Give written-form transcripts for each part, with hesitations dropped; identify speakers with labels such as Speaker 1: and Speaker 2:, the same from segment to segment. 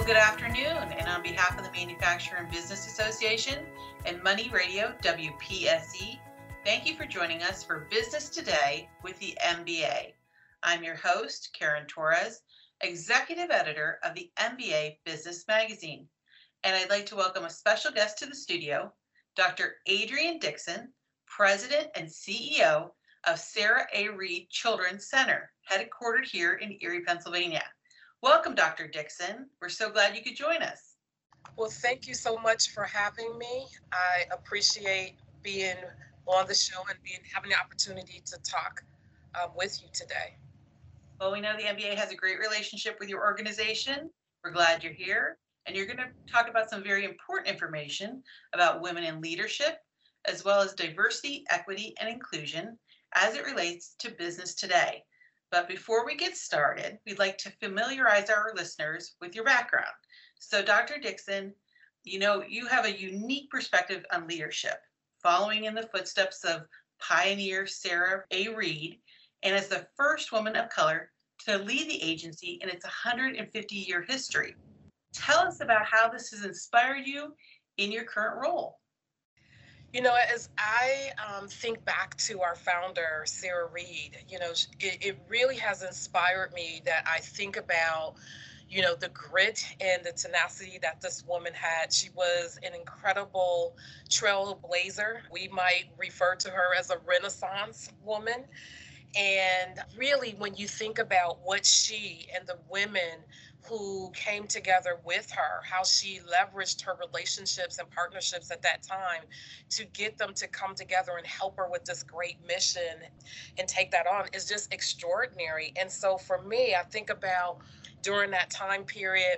Speaker 1: Well, good afternoon. And on behalf of the Manufacturer and Business Association and Money Radio WPSE, thank you for joining us for Business Today with the MBA. I'm your host, Karen Torres, Executive Editor of the MBA Business Magazine. And I'd like to welcome a special guest to the studio, Dr. Adrienne Dixon, President and CEO of Sarah A. Reed Children's Center, headquartered here in Erie, Pennsylvania. Welcome, Dr. Dixon. We're so glad you could join us.
Speaker 2: Well, thank you so much for having me. I appreciate being on the show and having the opportunity to talk with you today.
Speaker 1: Well, we know the MBA has a great relationship with your organization. We're glad you're here. And you're going to talk about some very important information about women in leadership, as well as diversity, equity, and inclusion as it relates to business today. But before we get started, we'd like to familiarize our listeners with your background. So, Dr. Dixon, you have a unique perspective on leadership, following in the footsteps of pioneer Sarah A. Reed, and as the first woman of color to lead the agency in its 150-year history. Tell us about how this has inspired you in your current role.
Speaker 2: As I think back to our founder, Sarah Reed, it really has inspired me that I think about, the grit and the tenacity that this woman had. She was an incredible trailblazer. We might refer to her as a Renaissance woman. And really, when you think about what she and the women who came together with her, how she leveraged her relationships and partnerships at that time to get them to come together and help her with this great mission and take that on is just extraordinary. And so for me, I think about during that time period,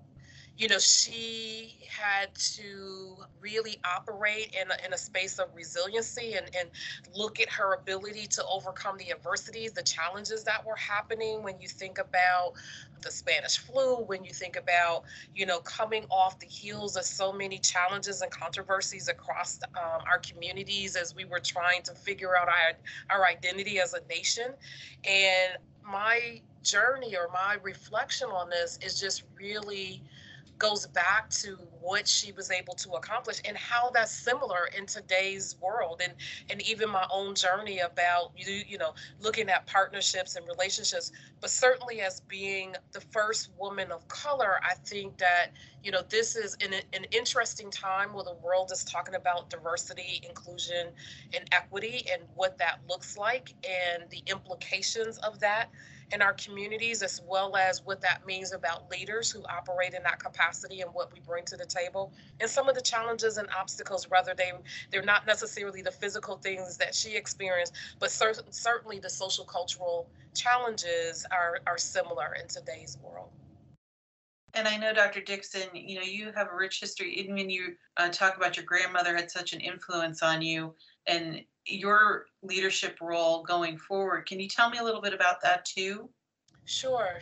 Speaker 2: she had to really operate in a space of resiliency and look at her ability to overcome the adversities, the challenges that were happening when you think about the Spanish flu, when you think about, coming off the heels of so many challenges and controversies across our communities as we were trying to figure out our identity as a nation. And my journey or my reflection on this is just really goes back to what she was able to accomplish and how that's similar in today's world, and even my own journey about looking at partnerships and relationships. But certainly as being the first woman of color, I think that this is an interesting time where the world is talking about diversity, inclusion, and equity, and what that looks like and the implications of that in our communities, as well as what that means about leaders who operate in that capacity and what we bring to the table, and some of the challenges and obstacles, whether they're not necessarily the physical things that she experienced, but certainly the social cultural challenges are similar in today's world.
Speaker 1: And I know, Dr. Dixon, you have a rich history. Even when you talk about your grandmother had such an influence on you and your leadership role going forward. Can you tell me a little bit about that too?
Speaker 2: Sure.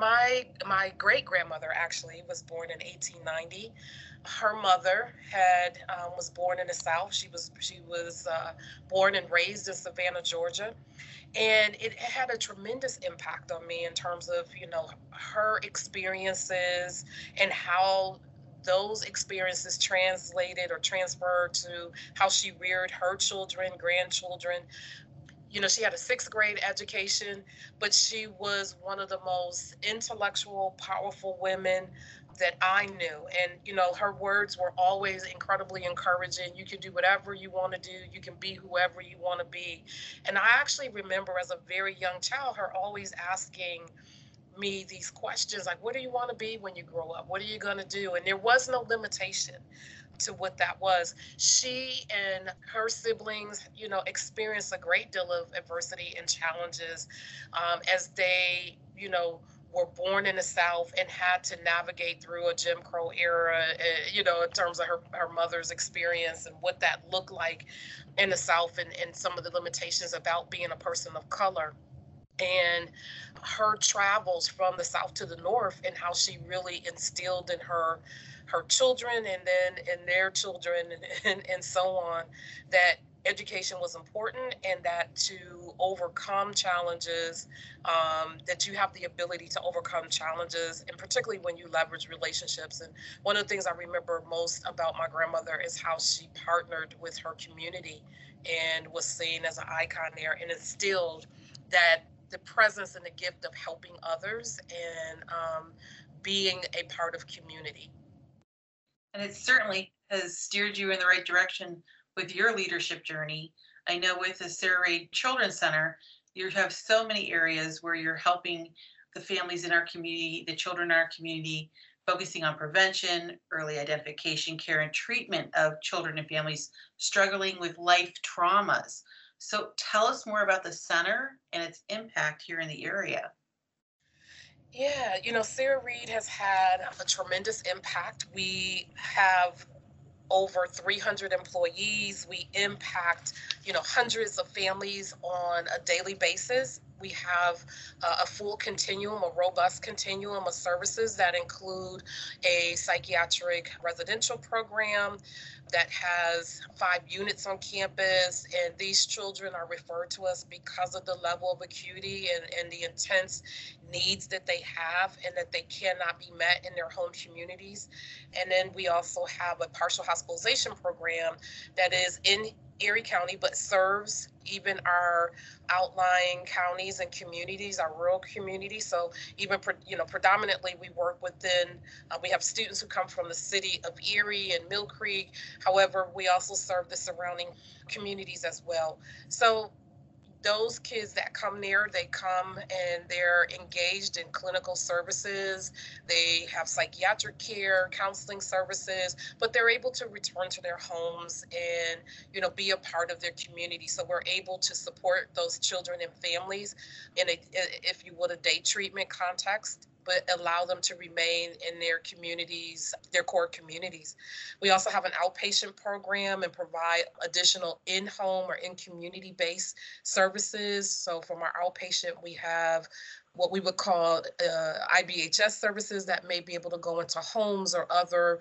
Speaker 2: My great grandmother actually was born in 1890. Her mother was born in the South. She was born and raised in Savannah, Georgia, and it had a tremendous impact on me in terms of her experiences and how those experiences translated or transferred to how she reared her children, grandchildren. She had a sixth grade education, but she was one of the most intellectual, powerful women that I knew. And, her words were always incredibly encouraging. You can do whatever you want to do, you can be whoever you want to be. And I actually remember as a very young child, her always asking me these questions like, what do you want to be when you grow up? What are you going to do? And there was no limitation to what that was. She and her siblings, experienced a great deal of adversity and challenges as they, were born in the South and had to navigate through a Jim Crow era, in terms of her mother's experience and what that looked like in the South, and some of the limitations about being a person of color. And her travels from the South to the North and how she really instilled in her her children and then in their children and so on, that education was important and that to overcome challenges, that you have the ability to overcome challenges, and particularly when you leverage relationships. And one of the things I remember most about my grandmother is how she partnered with her community and was seen as an icon there and instilled that the presence and the gift of helping others and being a part of community.
Speaker 1: And it certainly has steered you in the right direction with your leadership journey. I know with the Sarah Reid Children's Center, you have so many areas where you're helping the families in our community, the children in our community, focusing on prevention, early identification, care, and treatment of children and families struggling with life traumas. So tell us more about the center and its impact here in the area.
Speaker 2: Yeah, Sarah Reid has had a tremendous impact. We have over 300 employees. We impact, hundreds of families on a daily basis. We have a full continuum, a robust continuum of services that include a psychiatric residential program that has 5 units on campus. And these children are referred to us because of the level of acuity and the intense needs that they have and that they cannot be met in their home communities. And then we also have a partial hospitalization program that is in Erie County, but serves even our outlying counties and communities, our rural communities. So even, predominantly we work within, we have students who come from the city of Erie and Mill Creek. However, we also serve the surrounding communities as well. So those kids that come there, they come and they're engaged in clinical services. They have psychiatric care, counseling services, but they're able to return to their homes and, be a part of their community. So we're able to support those children and families in a, if you would, a day treatment context, but allow them to remain in their communities, their core communities. We also have an outpatient program and provide additional in-home or in-community-based services. So from our outpatient, we have what we would call IBHS services that may be able to go into homes or other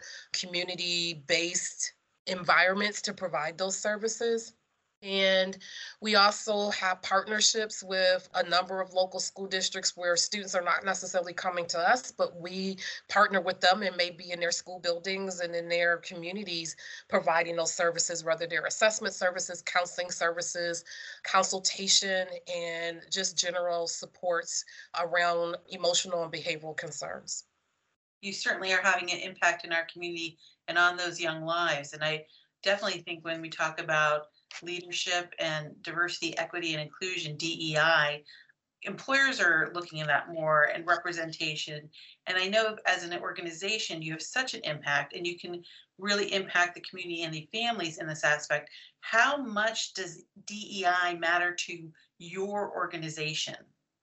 Speaker 2: community-based environments to provide those services. And we also have partnerships with a number of local school districts where students are not necessarily coming to us, but we partner with them and may be in their school buildings and in their communities providing those services, whether they're assessment services, counseling services, consultation, and just general supports around emotional and behavioral concerns.
Speaker 1: You certainly are having an impact in our community and on those young lives. And I definitely think when we talk about leadership and diversity, equity, and inclusion, DEI, employers are looking at that more and representation. And I know as an organization, you have such an impact and you can really impact the community and the families in this aspect. How much does DEI matter to your organization?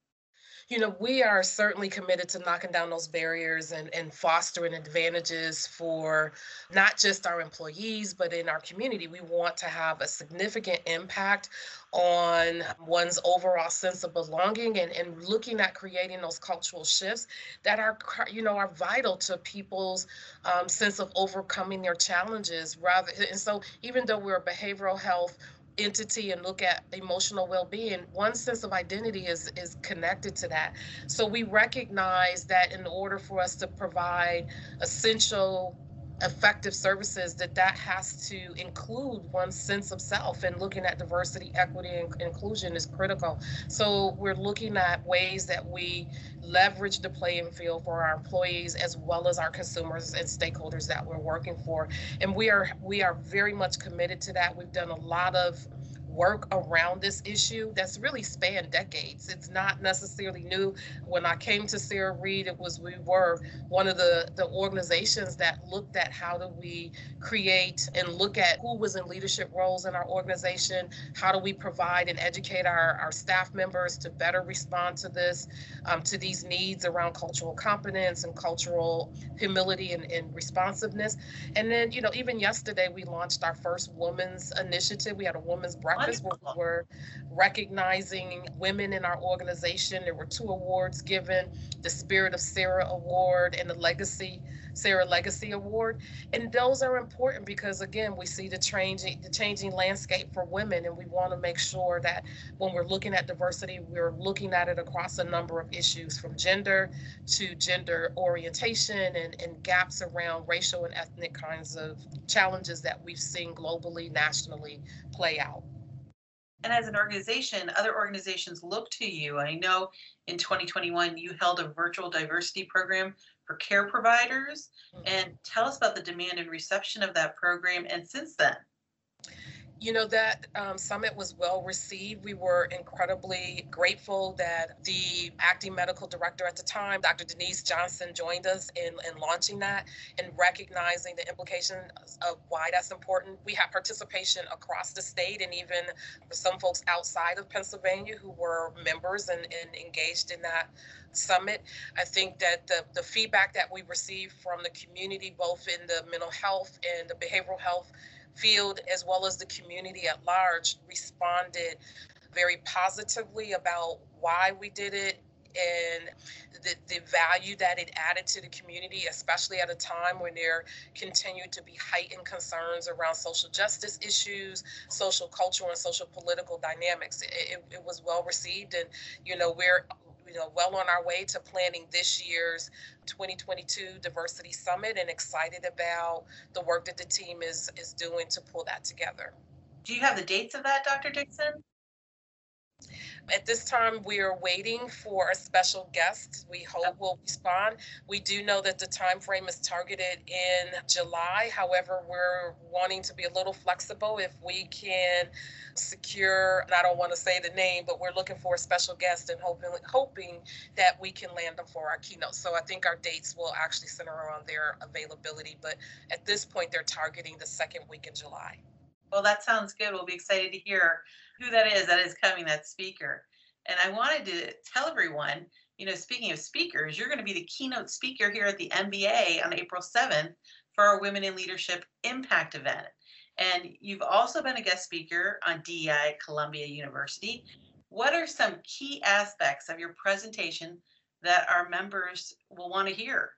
Speaker 2: We are certainly committed to knocking down those barriers and fostering advantages for not just our employees, but in our community. We want to have a significant impact on one's overall sense of belonging and looking at creating those cultural shifts that are vital to people's sense of overcoming their challenges. And so even though we're a behavioral health entity and look at emotional well-being, one sense of identity is connected to that. So we recognize that in order for us to provide essential effective services, that has to include one's sense of self, and looking at diversity, equity, and inclusion is critical. So we're looking at ways that we leverage the playing field for our employees as well as our consumers and stakeholders that we're working for. And we are very much committed to that. We've done a lot of work around this issue that's really spanned decades. It's not necessarily new. When I came to Sarah Reid, we were one of the organizations that looked at how do we create and look at who was in leadership roles in our organization, how do we provide and educate our staff members to better respond to this, to these needs around cultural competence and cultural humility and responsiveness. And then, even yesterday we launched our first women's initiative. We had a women's breakfast campus where we
Speaker 1: Wonderful.
Speaker 2: were recognizing women in our organization. There were two awards given, the Spirit of Sarah Award and the Sarah Legacy Award. And those are important because again, we see the changing landscape for women, and we want to make sure that when we're looking at diversity, we're looking at it across a number of issues from gender to gender orientation and gaps around racial and ethnic kinds of challenges that we've seen globally, nationally play out.
Speaker 1: And as an organization, other organizations look to you. I know in 2021 you held a virtual diversity program for care providers. And tell us about the demand and reception of that program. And since then,
Speaker 2: That summit was well received. We were incredibly grateful that the acting medical director at the time, Dr. Denise Johnson, joined us in launching that and recognizing the implications of why that's important. We had participation across the state and even some folks outside of Pennsylvania who were members and engaged in that summit. I think that the feedback that we received from the community, both in the mental health and the behavioral health field, as well as the community at large, responded very positively about why we did it and the value that it added to the community, especially at a time when there continued to be heightened concerns around social justice issues, social, cultural, and social political dynamics. It was well received, and we're well on our way to planning this year's 2022 Diversity Summit and excited about the work that the team is doing to pull that together.
Speaker 1: do you have the dates of that, Dr. Dixon?
Speaker 2: At this time, we are waiting for a special guest. We hope will respond. We do know that the time frame is targeted in July. However, we're wanting to be a little flexible if we can secure, and I don't want to say the name, but we're looking for a special guest and hoping that we can land them for our keynote. So I think our dates will actually center around their availability. But at this point, they're targeting the second week in July.
Speaker 1: Well, that sounds good. We'll be excited to hear who that is coming, that speaker. And I wanted to tell everyone, speaking of speakers, you're going to be the keynote speaker here at the MBA on April 7th for our Women in Leadership Impact event. And you've also been a guest speaker on DEI at Columbia University. What are some key aspects of your presentation that our members will want to hear?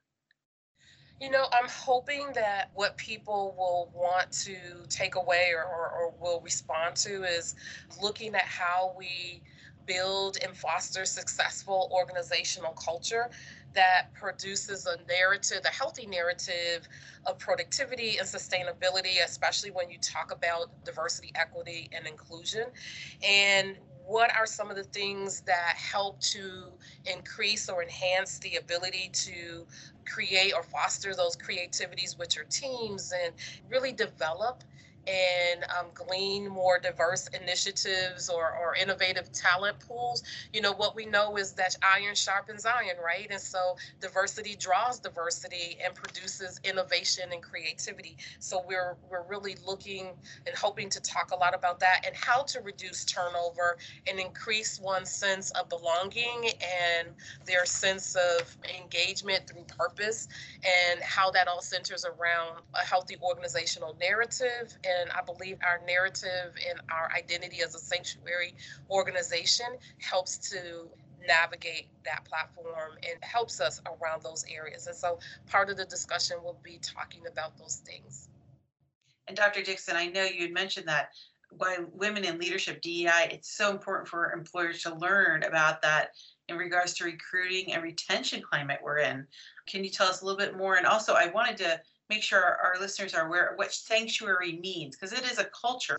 Speaker 2: I'm hoping that what people will want to take away or will respond to is looking at how we build and foster successful organizational culture that produces a narrative, a healthy narrative of productivity and sustainability, especially when you talk about diversity, equity, and inclusion. And what are some of the things that help to increase or enhance the ability to create or foster those creativities with your teams and really develop and glean more diverse initiatives or innovative talent pools. What we know is that iron sharpens iron, right? And so diversity draws diversity and produces innovation and creativity. So we're really looking and hoping to talk a lot about that and how to reduce turnover and increase one's sense of belonging and their sense of engagement through purpose, and how that all centers around a healthy organizational narrative. And I believe our narrative and our identity as a sanctuary organization helps to navigate that platform and helps us around those areas. And so part of the discussion will be talking about those things.
Speaker 1: And Dr. Dixon, I know you had mentioned that why Women in Leadership DEI, it's so important for employers to learn about that in regards to recruiting and retention climate we're in. Can you tell us a little bit more? And also, I wanted to make sure our listeners are aware of what sanctuary means, because it is a culture.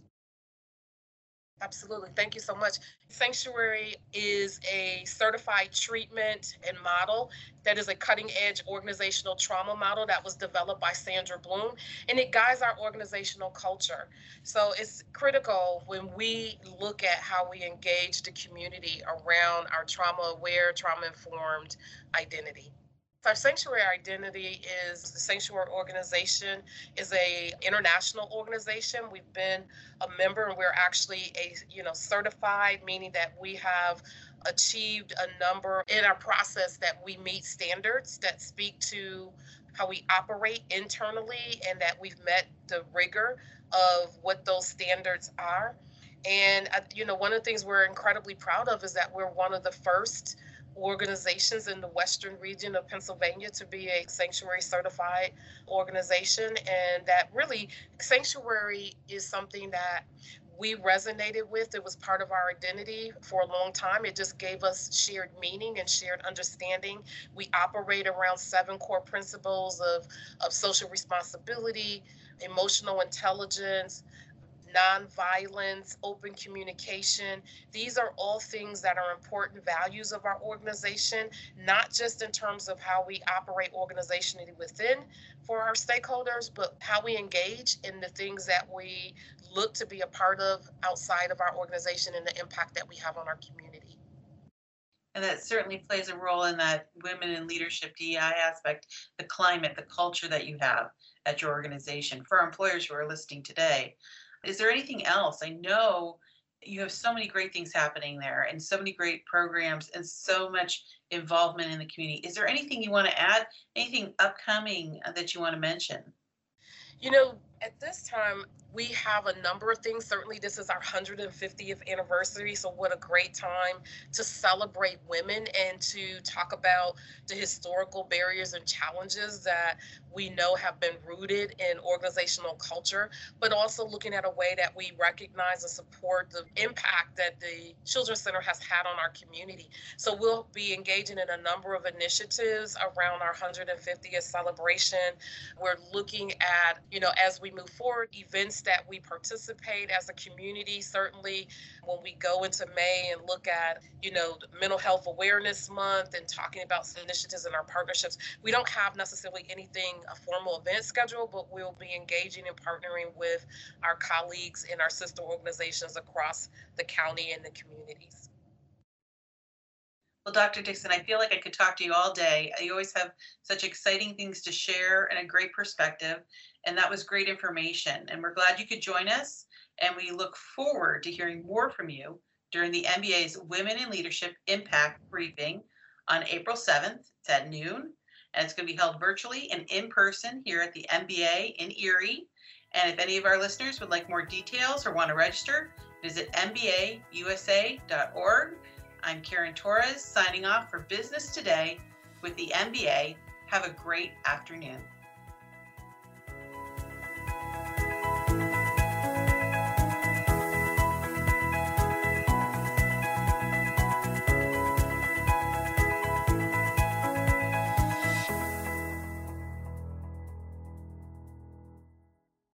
Speaker 2: Absolutely. Thank you so much. Sanctuary is a certified treatment and model that is a cutting edge organizational trauma model that was developed by Sandra Bloom, and it guides our organizational culture. So it's critical when we look at how we engage the community around our trauma aware, trauma informed identity. Our sanctuary identity is the sanctuary organization is a international organization. We've been a member and we're actually a certified, meaning that we have achieved a number in our process that we meet standards that speak to how we operate internally and that we've met the rigor of what those standards are. And, one of the things we're incredibly proud of is that we're one of the first organizations in the Western region of Pennsylvania to be a sanctuary certified organization. And that really, sanctuary is something that we resonated with. It was part of our identity for a long time. It just gave us shared meaning and shared understanding. We operate around 7 core principles of social responsibility, emotional intelligence, nonviolence, open communication. These are all things that are important values of our organization, not just in terms of how we operate organizationally within for our stakeholders, but how we engage in the things that we look to be a part of outside of our organization and the impact that we have on our community.
Speaker 1: And that certainly plays a role in that women in leadership DEI aspect, the climate, the culture that you have at your organization. For our employers who are listening today, is there anything else? I know you have so many great things happening there and so many great programs and so much involvement in the community. Is there anything you want to add? Anything upcoming that you want to mention?
Speaker 2: At this time, we have a number of things. Certainly, this is our 150th anniversary. So, what a great time to celebrate women and to talk about the historical barriers and challenges that we know have been rooted in organizational culture, but also looking at a way that we recognize and support the impact that the Children's Center has had on our community. So, we'll be engaging in a number of initiatives around our 150th celebration. We're looking at, as we move forward, events that we participate as a community. Certainly, when we go into May and look at, Mental Health Awareness Month and talking about some initiatives in our partnerships, we don't have necessarily anything, a formal event schedule, but we'll be engaging and partnering with our colleagues in our sister organizations across the county and the communities.
Speaker 1: Well, Dr. Dixon, I feel like I could talk to you all day. You always have such exciting things to share and a great perspective. And that was great information. And we're glad you could join us. And we look forward to hearing more from you during the MBA's Women in Leadership Impact Briefing on April 7th. It's at noon. And it's going to be held virtually and in person here at the MBA in Erie. And if any of our listeners would like more details or want to register, visit mbausa.org. I'm Karen Torres signing off for Business Today with the MBA. Have a great afternoon.